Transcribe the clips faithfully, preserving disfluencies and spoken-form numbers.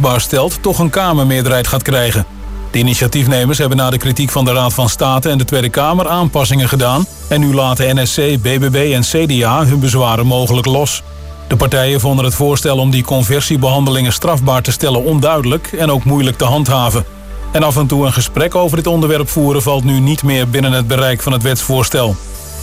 strafbaar stelt, toch een Kamermeerderheid gaat krijgen. De initiatiefnemers hebben na de kritiek van de Raad van State en de Tweede Kamer aanpassingen gedaan en nu laten N S C, B B B en C D A hun bezwaren mogelijk los. De partijen vonden het voorstel om die conversiebehandelingen strafbaar te stellen onduidelijk en ook moeilijk te handhaven. En af en toe een gesprek over dit onderwerp voeren valt nu niet meer binnen het bereik van het wetsvoorstel.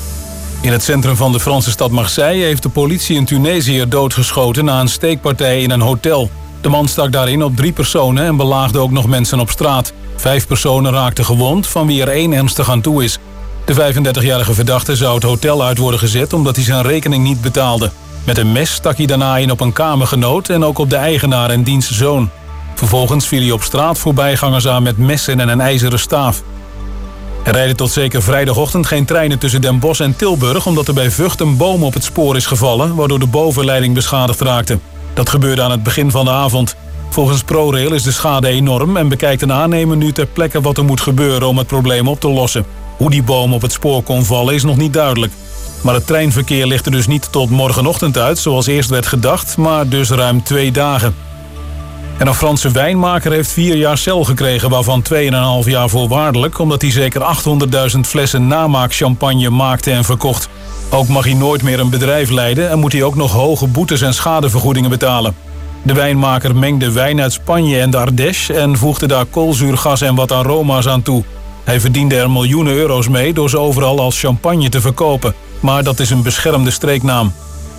In het centrum van de Franse stad Marseille heeft de politie een Tunesiër doodgeschoten na een steekpartij in een hotel. De man stak daarin op drie personen en belaagde ook nog mensen op straat. Vijf personen raakten gewond, van wie er één ernstig aan toe is. De vijfendertigjarige verdachte zou het hotel uit worden gezet omdat hij zijn rekening niet betaalde. Met een mes stak hij daarna in op een kamergenoot en ook op de eigenaar en diens zoon. Vervolgens viel hij op straat voorbijgangers aan met messen en een ijzeren staaf. Er rijden tot zeker vrijdagochtend geen treinen tussen Den Bosch en Tilburg omdat er bij Vught een boom op het spoor is gevallen, waardoor de bovenleiding beschadigd raakte. Dat gebeurde aan het begin van de avond. Volgens ProRail is de schade enorm en bekijkt een aannemer nu ter plekke wat er moet gebeuren om het probleem op te lossen. Hoe die boom op het spoor kon vallen is nog niet duidelijk. Maar het treinverkeer ligt er dus niet tot morgenochtend uit, zoals eerst werd gedacht, maar dus ruim twee dagen. En een Franse wijnmaker heeft vier jaar cel gekregen, waarvan twee en een half jaar voorwaardelijk, omdat hij zeker achthonderdduizend flessen namaakchampagne maakte en verkocht. Ook mag hij nooit meer een bedrijf leiden en moet hij ook nog hoge boetes en schadevergoedingen betalen. De wijnmaker mengde wijn uit Spanje en de Ardèche en voegde daar koolzuurgas en wat aroma's aan toe. Hij verdiende er miljoenen euro's mee door ze overal als champagne te verkopen. Maar dat is een beschermde streeknaam.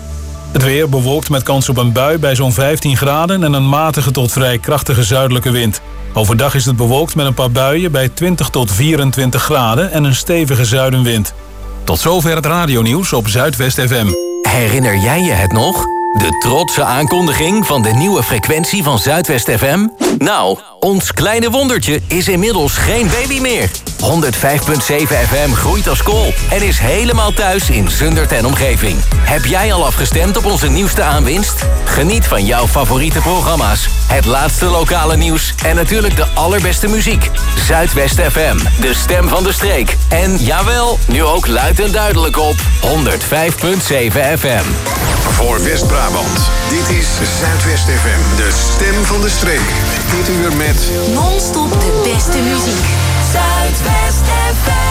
Het weer bewolkt met kans op een bui bij zo'n vijftien graden en een matige tot vrij krachtige zuidelijke wind. Overdag is het bewolkt met een paar buien bij twintig tot vierentwintig graden en een stevige zuidenwind. Tot zover het radionieuws op Zuidwest F M. Herinner jij je het nog? De trotse aankondiging van de nieuwe frequentie van Zuidwest F M? Nou, ons kleine wondertje is inmiddels geen baby meer. honderdvijf komma zeven F M groeit als kool en is helemaal thuis in Zundert en omgeving. Heb jij al afgestemd op onze nieuwste aanwinst? Geniet van jouw favoriete programma's, het laatste lokale nieuws en natuurlijk de allerbeste muziek. Zuidwest F M, de stem van de streek. En jawel, nu ook luid en duidelijk op honderdvijf komma zeven F M. Voor West-Brabant, dit is Zuidwest F M, de stem van de streek. Dit uur met non-stop de beste muziek. Zuidwest F M.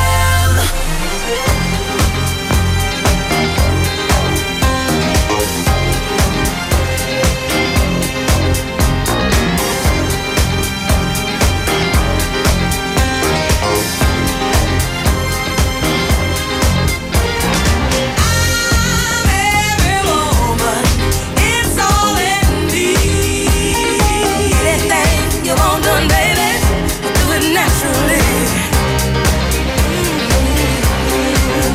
Naturally.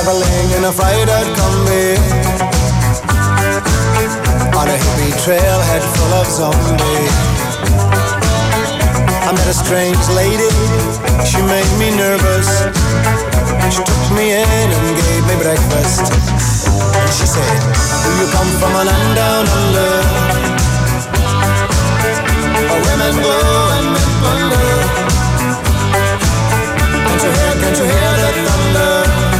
traveling in a fried-out Kombi on a hippie trailhead full of zombies. I met a strange lady, she made me nervous. She took me in and gave me breakfast. And she said, do you come from a land down under, where women go and men wonder? Can't you hear, can't you hear the thunder?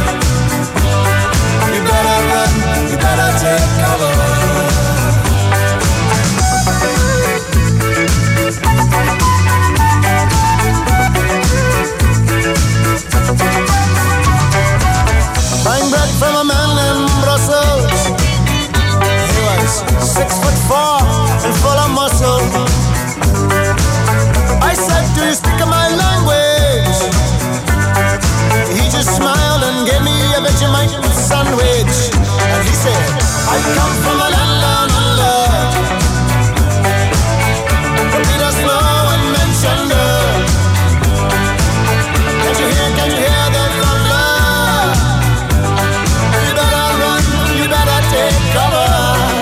You better run, you better take cover. Buying bread from a man in Brussels. He was six foot four and full of muscle. I said, do you speak my language? He just smiled and gave me a Vegemite sandwich. And he said, I come from a land down under, where Peter Slow and Menschender. Can't you hear, can't you hear the thunder? You better run, you better take cover.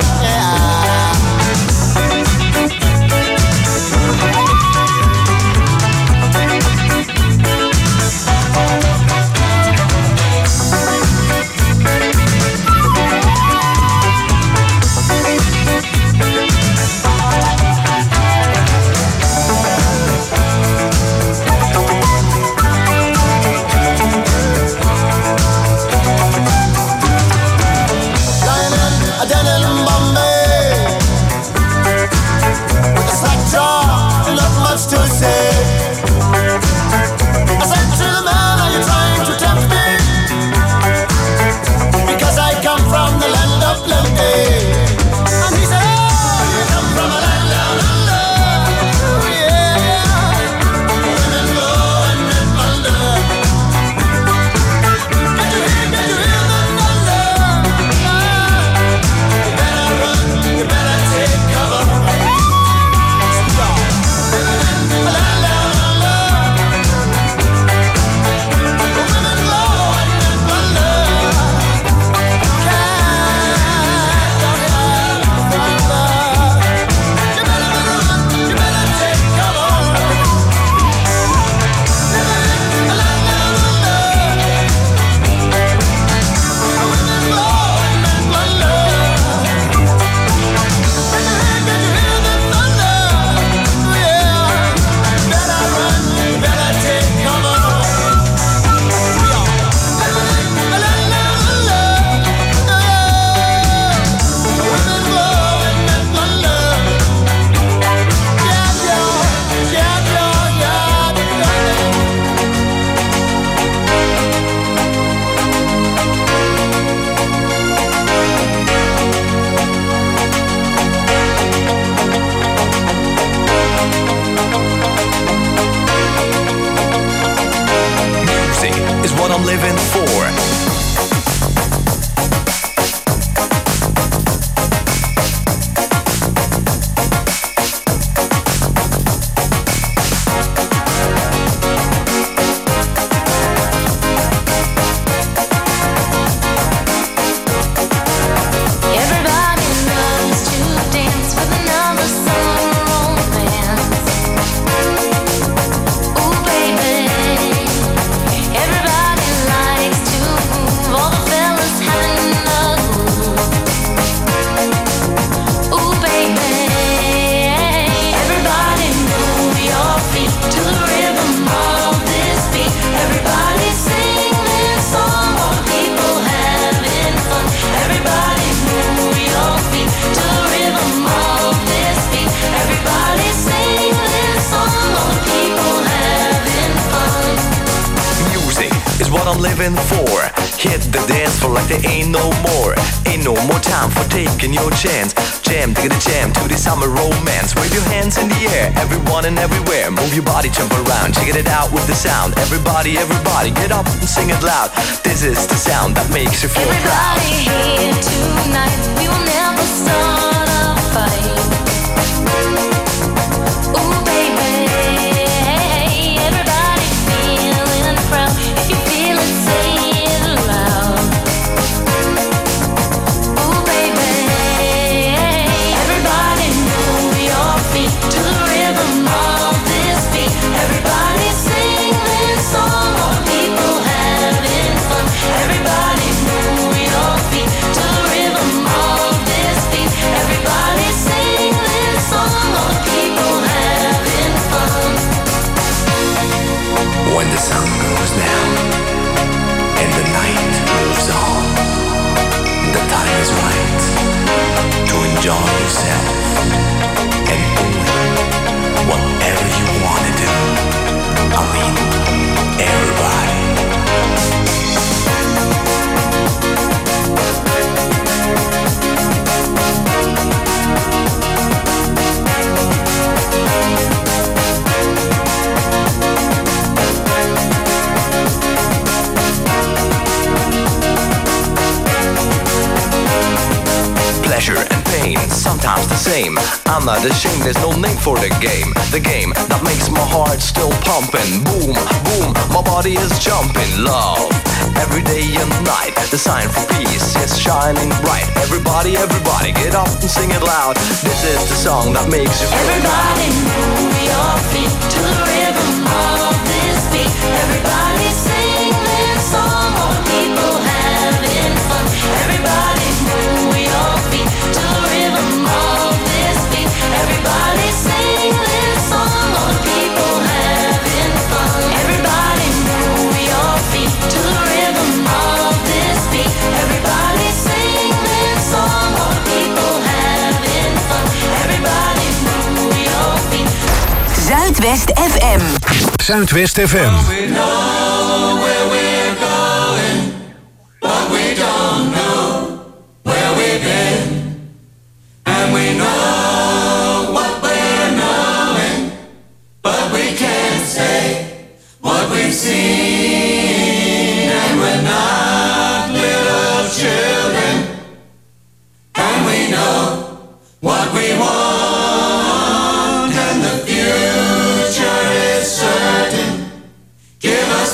I'm living for. Hit the dance floor like there ain't no more. Ain't no more time for taking your chance. Jam, dig the jam to the summer romance. Wave your hands in the air, everyone and everywhere. Move your body, jump around, check it out with the sound. Everybody, everybody, get up and sing it loud. This is the sound that makes you feel proud. Everybody here tonight, we will never start a fight. Ooh, baby, everybody feeling proud. If you feel it, say it loud. pleasure and pain, sometimes the same. I'm not ashamed, there's no name for the game. The game that makes my heart still pumping. Boom, boom, my body is jumping. Love, every day and night. The sign for peace is shining bright. Everybody, everybody, get up and sing it loud. This is the song that makes you feel Everybody move your feet to the rhythm of this beat. Everybody sing this song, all the people having fun. Everybody move your feet to the rhythm of this beat. Everybody sing this song, all the people having fun. Everybody move your feet to the rhythm of this beat. Everybody sing this song, all the people having fun. Everybody move your feet. Zuidwest F M. Zuidwest F M. We know where we're going, but we don't know where we've been. And we know what we're knowing, but we can't say what we've seen. And we're not little children, and we know what we want, and the future is certain. Give us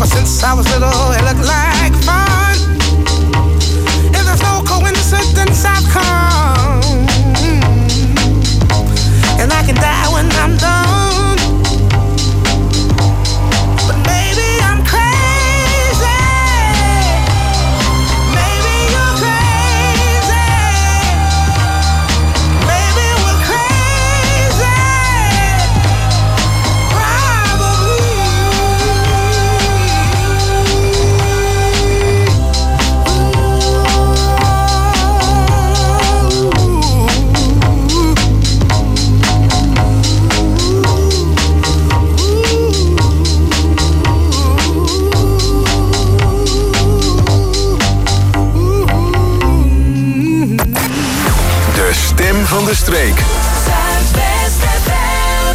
since I was little, it looked like fun. If there's no coincidence, I've come, and I can die when I'm done. But maybe I'm crazy. Maybe you're crazy. Maybe we're crazy. De stem van de streek. Zuidwest F M.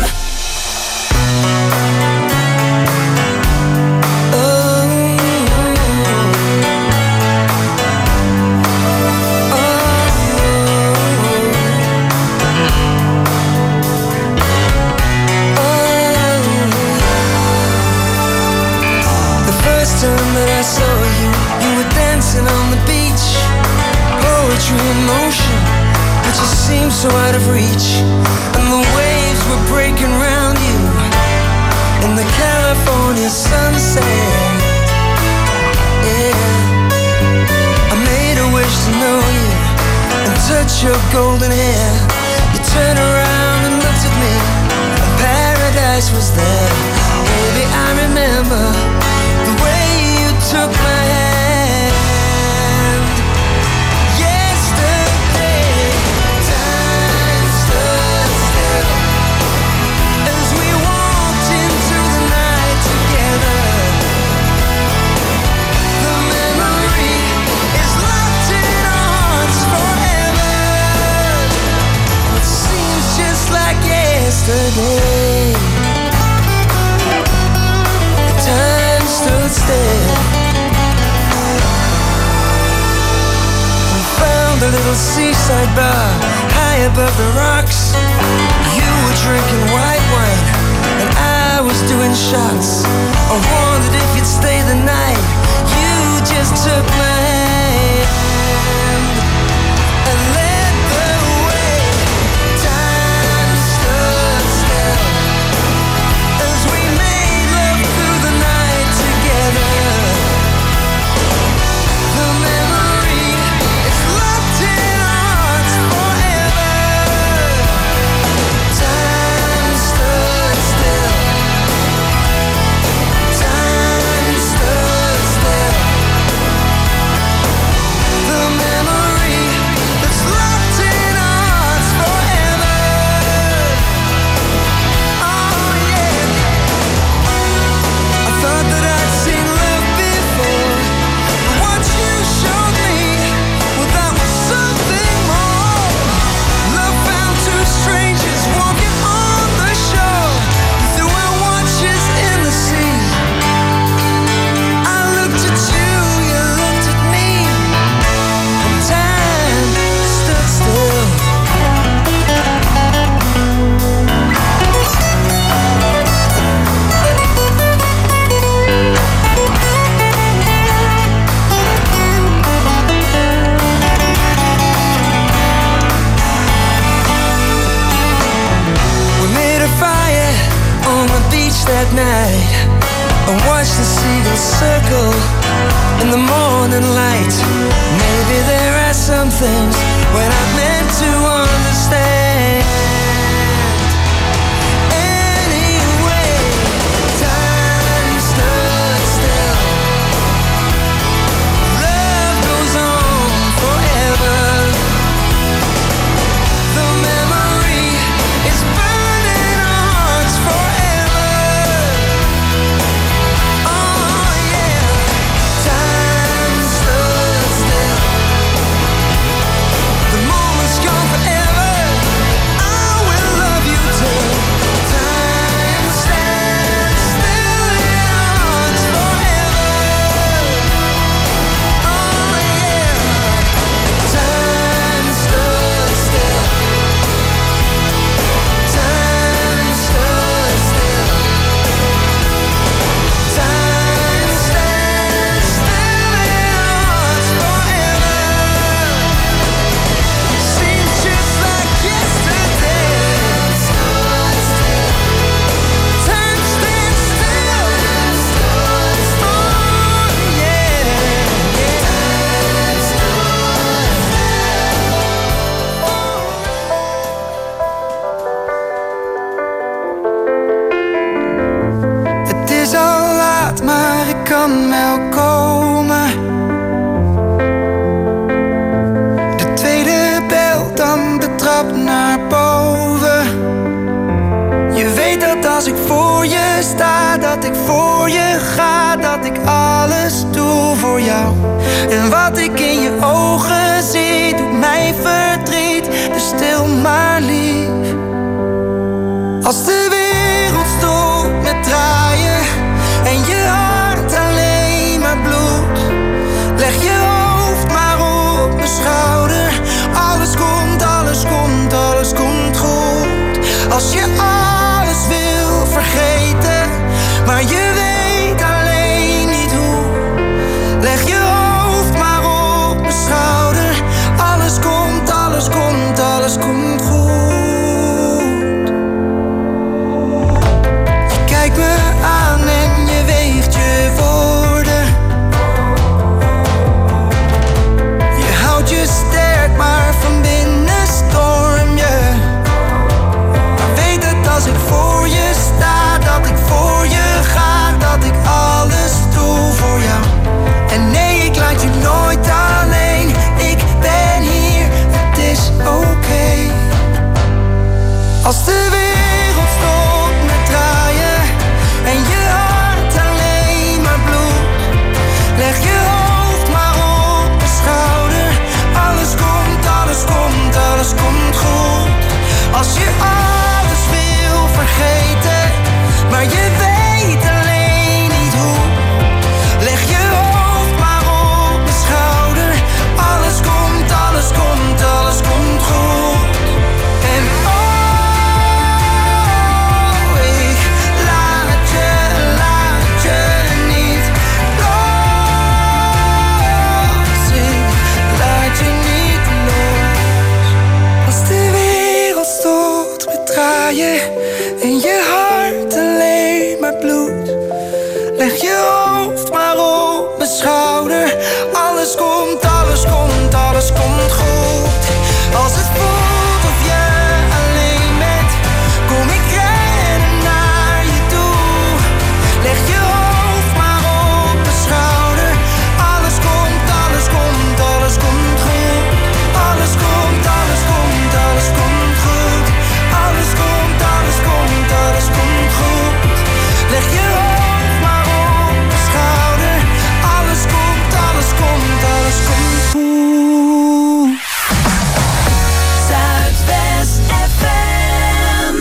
The first time that I saw you, you were dancing on the beach. Poetry in motion, but you seemed so out of reach. And the waves were breaking round you in the California sunset. Yeah, I made a wish to know you and touch your golden hair. You turned around and looked at me, and paradise was there. Baby, I remember the way you took my hand. Yesterday, time stood still as we walked into the night together. The memory is locked in our hearts forever. It seems just like yesterday. Time stood still. We found a little seaside bar high above the rocks. You were drinking white wine and I was doing shots. I wondered if you'd stay the night. You just took my hand and led the way. Time stood still as we made love through the night together. The memory is locked in our hearts forever. Time stood still. Time stood still. The memory is locked in our hearts forever. Oh yeah. I thought that I'd seen love before, but what you showed me, well, that was something more. Love found two strangers walking on the shore. We threw our watches in the sea. I looked at you, you looked at me, and time stood still. We made a fire on the beach that night and watched the seagulls circle in the morning light. Maybe there are some things when I'm meant to understand. Anyway, time stood still. Love goes on forever. The memory is burning our hearts forever. Oh yeah, time stood still. The moment's gone forever. kan wel komen. De tweede bel, dan de trap naar boven. Je weet dat als ik voor je sta, dat ik voor je ga, dat ik alles doe voor jou. En wat ik in je ogen zie, doet mij verdriet, dus stil maar lief. Als de wereld stopt met draaien en je hart alleen maar bloedt, leg je hoofd maar op mijn schouder. Alles komt, alles komt, alles komt goed. Als je alles wil vergeten, maar je weet alleen niet hoe, leg je hoofd maar op mijn schouder. Alles komt, alles komt, alles komt goed. Kijk me aan en je weegt je woorden. Je houdt je sterk, maar van binnen storm je. Maar weet dat als ik voor je sta, dat ik voor je ga, dat ik alles doe voor jou. En nee, ik laat je nooit alleen. Ik ben hier, het is oké. Als de wereld stopt met draaien en je hart alleen maar bloedt, leg je hoofd maar op mijn schouder. Alles komt, alles komt, alles komt goed. Als je alles wil vergeten, maar je weet alleen niet hoe, leg je hoofd maar op mijn schouder. Alles komt, alles komt, alles komt goed. En oh, ik laat je, laat je niet los. Ik laat je niet los. Als de wereld stopt met draaien en je hart alleen maar bloedt, leg je hoofd maar op mijn schouder. Alles komt, alles komt, alles komt goed. Als het voelt of je alleen bent, kom ik rennen naar je toe. Leg je hoofd maar op mijn schouder. Alles komt, alles komt, alles komt goed. Alles komt, alles komt, alles komt goed. Alles komt, alles komt, alles komt goed. Leg je hoofd maar op mijn schouder. Alles komt, alles komt, alles komt goed. Zuidwest F M.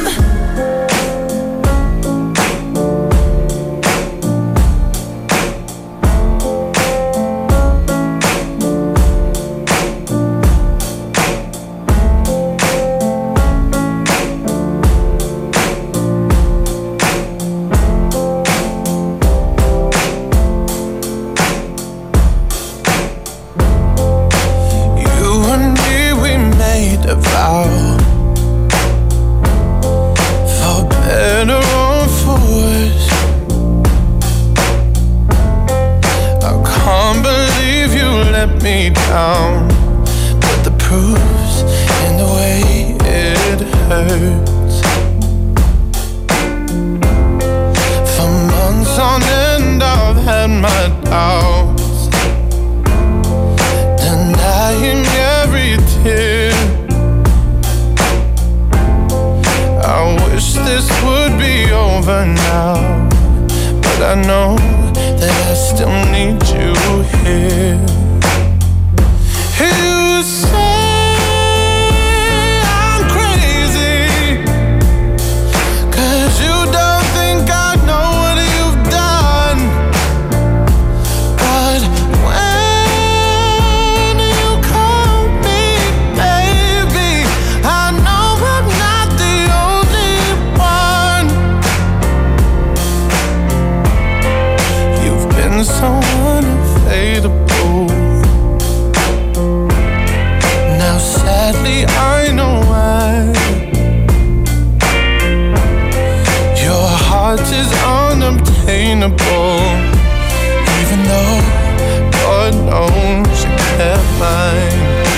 You and me, we made a vow, for better or for worse. I can't believe you let me down, but the proof's in the way it hurts. For months on end I've had my doubts, denying every tear. I wish this would be over now, but I know that I still need you here. You say I'm crazy, 'cause you don't think I know what you've done. But when you call me baby, I know I'm not the only one. You've been so unavailable. Now sadly I know why. Your heart is unobtainable, even though God knows you kept mine.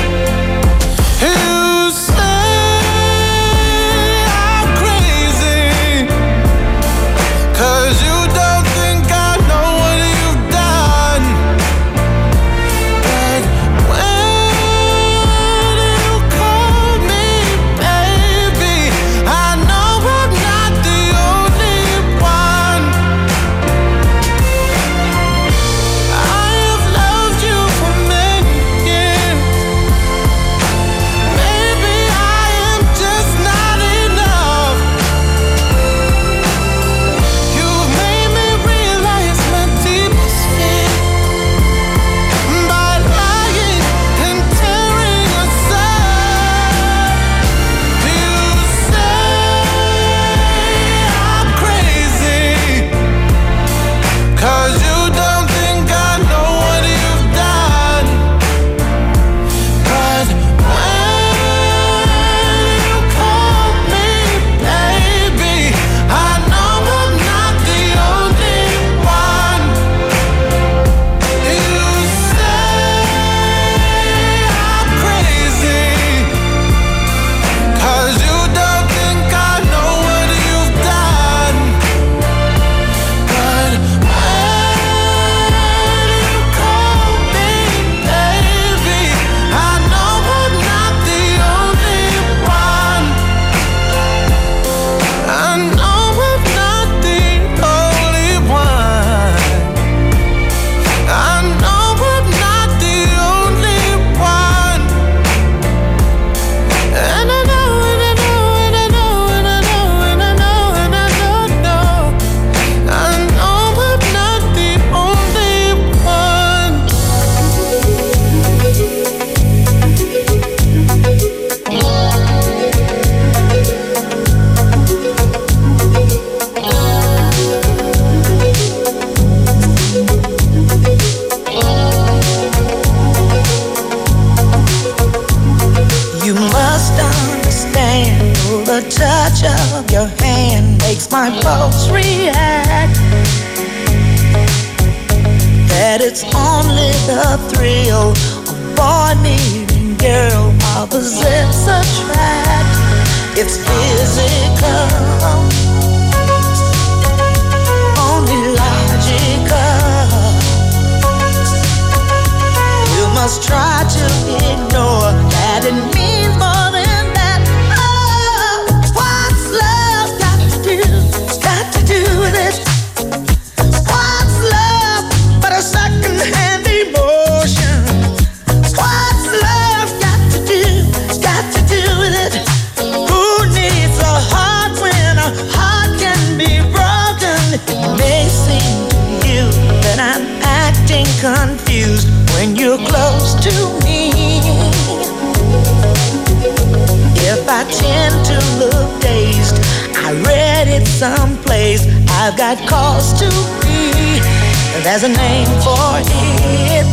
You say I'm crazy, 'cause you don't think I know what you've done. it's only the thrill of boy meeting girl. Opposites attract, it's physical, only logical. You must try to ignore that it means more than that. Oh, what's love got to do, got to do with it? What's love but a second-hand emotion? What's love got to do, got to do with it? Who needs a heart when a heart can be broken? It may seem to you that I'm acting confused when you're close to me. If I tend to look dazed, I read it someplace, I've got cause to be. There's a name for it.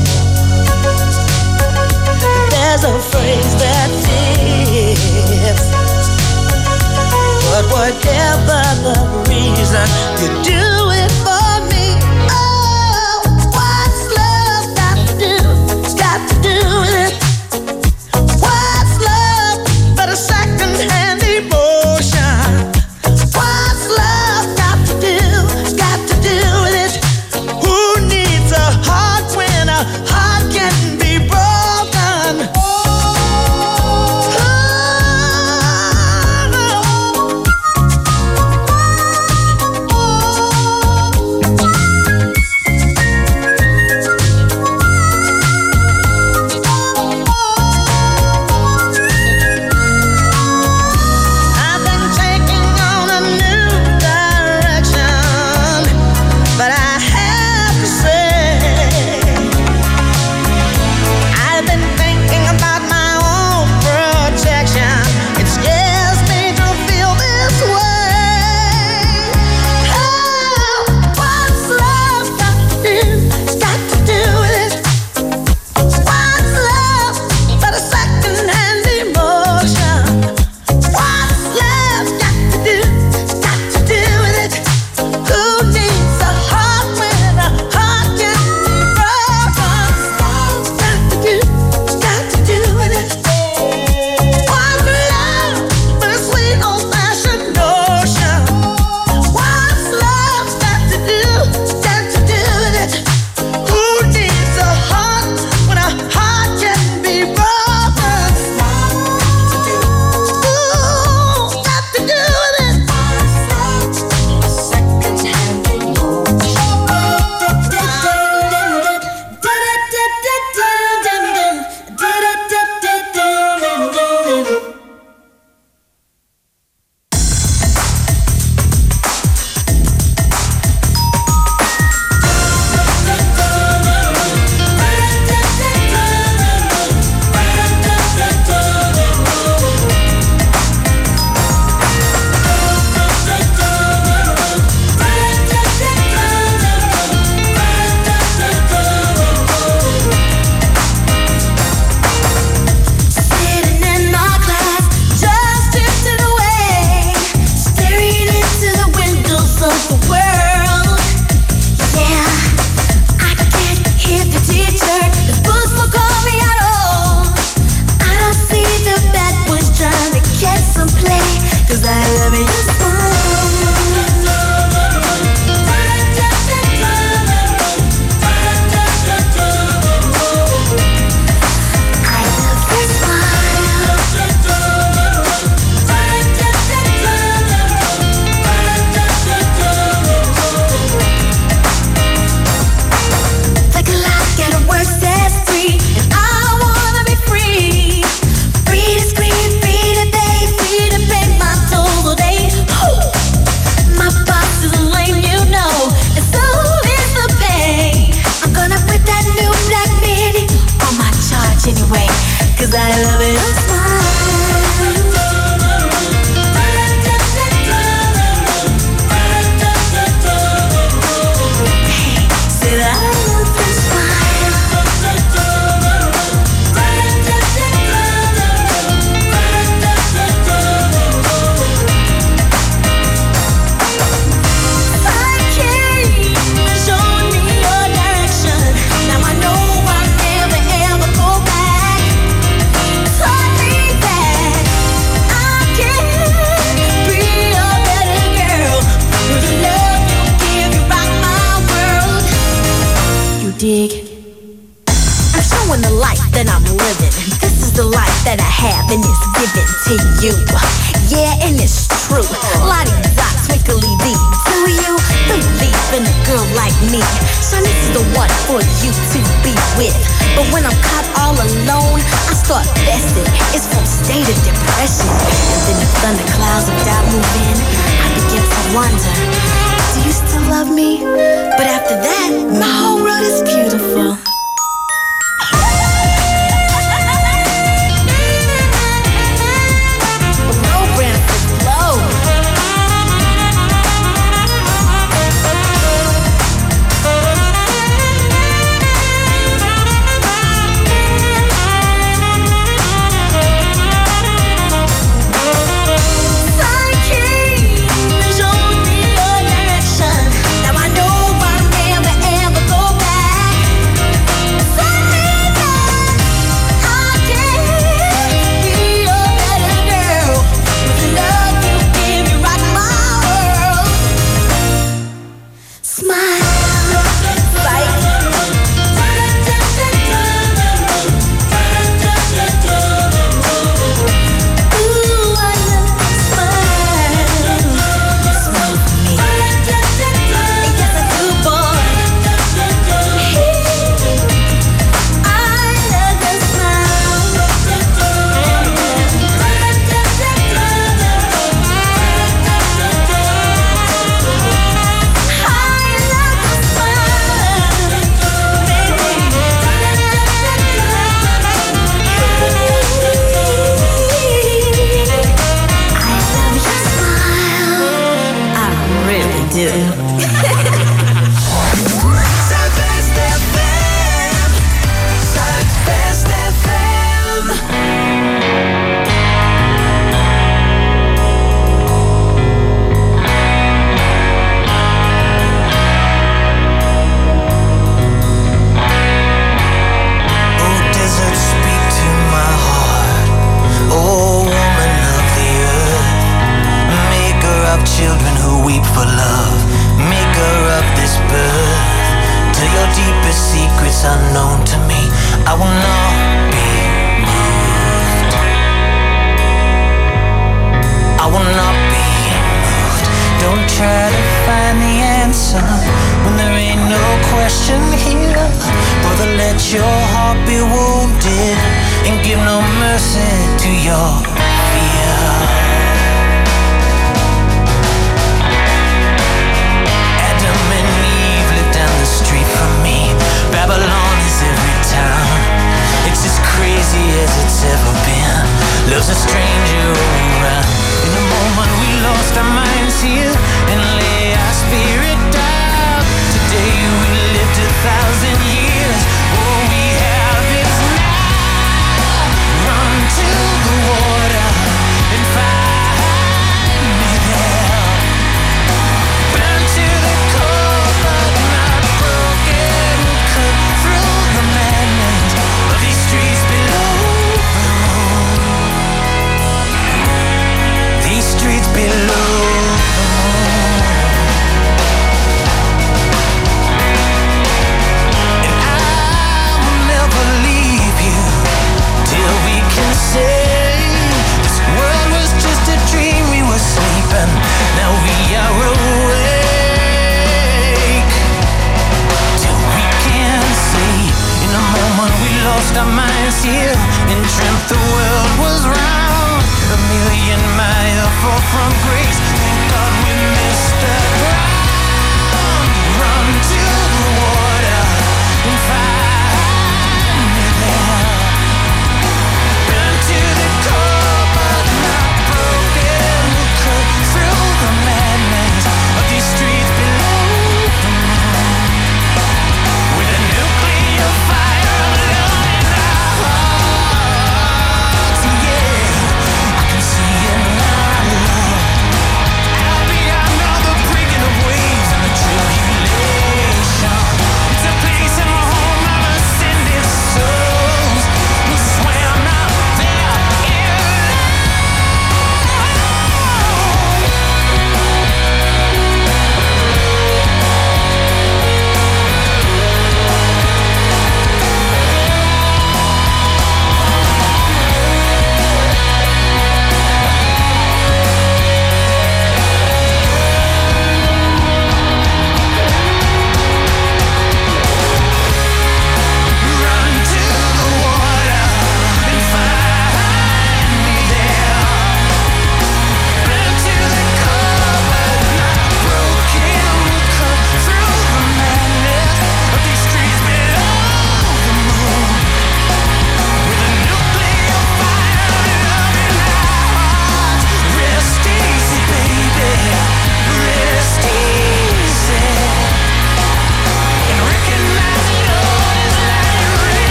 There's a phrase that fits. But whatever the reason, you do it for me. Oh, what's love got to do, got to do with it? What's love but a second-hand emotion? What's love got to do, got to do with it? Who needs a heart when a heart can be broken? dig? I'm showing the life that I'm living. This is the life that I have and it's given to you. Yeah, and it's true. La-di-da, twinkly-dee. Do you believe in a girl like me? Son, this is the one for you to be with. But when I'm caught all alone, I start besting. It's from state of depression. And then the thunderclouds of doubt move in. I begin to wonder, do you still love me? But after that, my whole world is beautiful.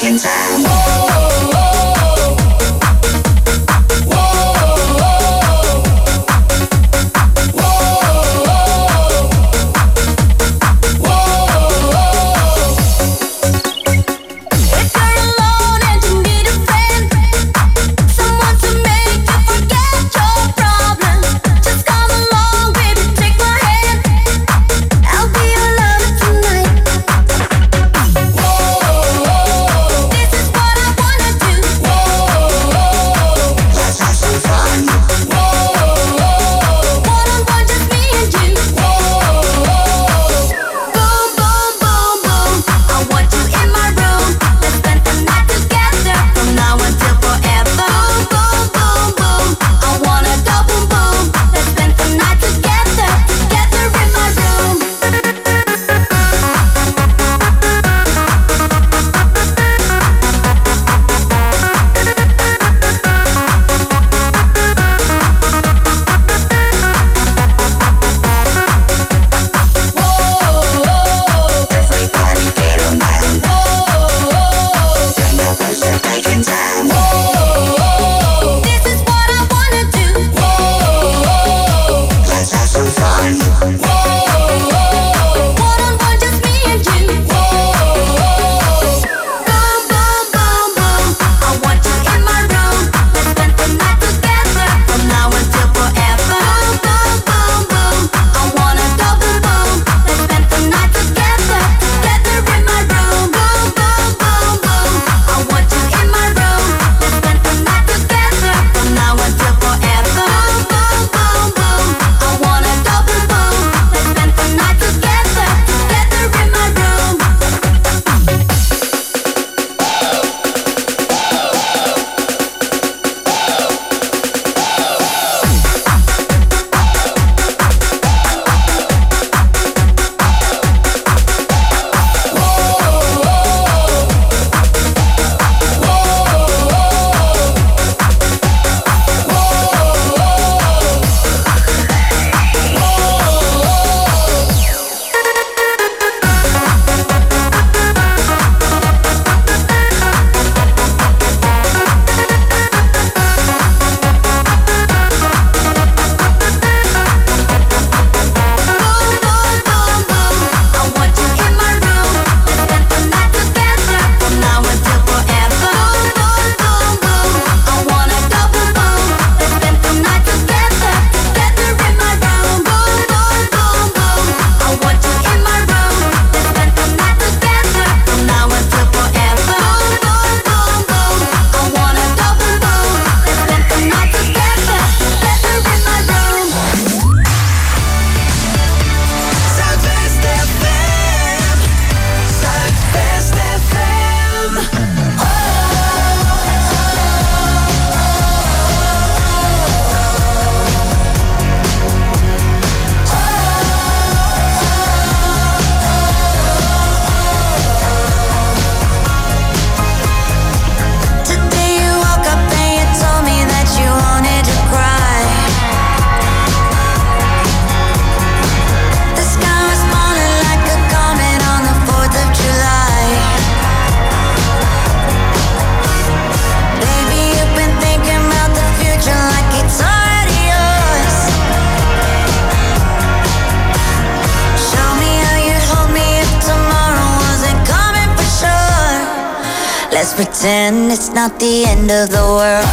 Let's pretend it's not the end of the world.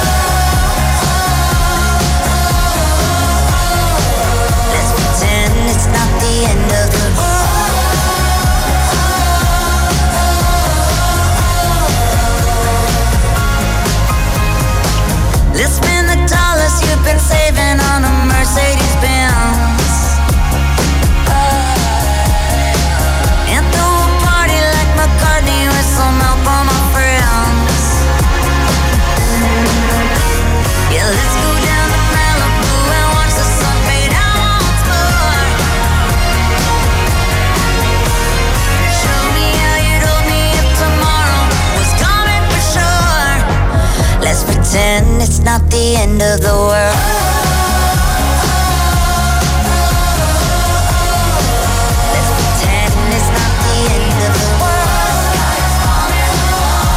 Let's pretend it's not the end of the world. Let's spend the dollars you've been saving on a Mercedes Benz. And throw a party like McCartney with some help on my friends. Yeah, let's go down to Malibu and watch the sun fade out once more. Show me how you'd hold me if tomorrow was coming for sure. Let's pretend it's not the end of the world. Let's pretend it's not the end of the world.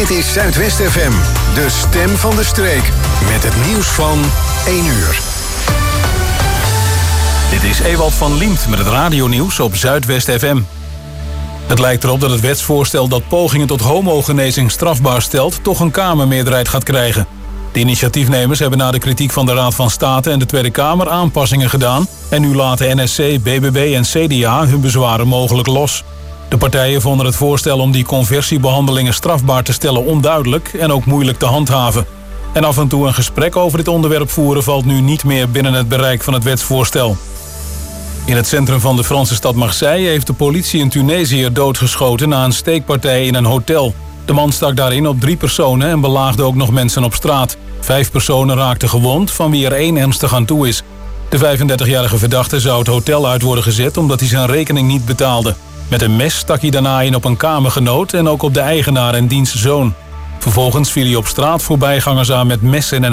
Dit is Zuidwest F M, de stem van de streek. Met het nieuws van één uur. Dit is Ewald van Liemt met het radionieuws op Zuidwest F M. Het lijkt erop dat het wetsvoorstel dat pogingen tot homogenezing strafbaar stelt toch een Kamermeerderheid gaat krijgen. De initiatiefnemers hebben na de kritiek van de Raad van State en de Tweede Kamer aanpassingen gedaan en nu laten N S C, B B B en C D A hun bezwaren mogelijk los. De partijen vonden het voorstel om die conversiebehandelingen strafbaar te stellen onduidelijk en ook moeilijk te handhaven. En af en toe een gesprek over dit onderwerp voeren valt nu niet meer binnen het bereik van het wetsvoorstel. In het centrum van de Franse stad Marseille heeft de politie een Tunesiër doodgeschoten na een steekpartij in een hotel. De man stak daarin op drie personen en belaagde ook nog mensen op straat. Vijf personen raakten gewond, van wie er één ernstig aan toe is. De vijfendertigjarige verdachte zou het hotel uit worden gezet omdat hij zijn rekening niet betaalde. Met een mes stak hij daarna in op een kamergenoot en ook op de eigenaar en diens zoon. Vervolgens viel hij op straat voorbijgangers aan met messen en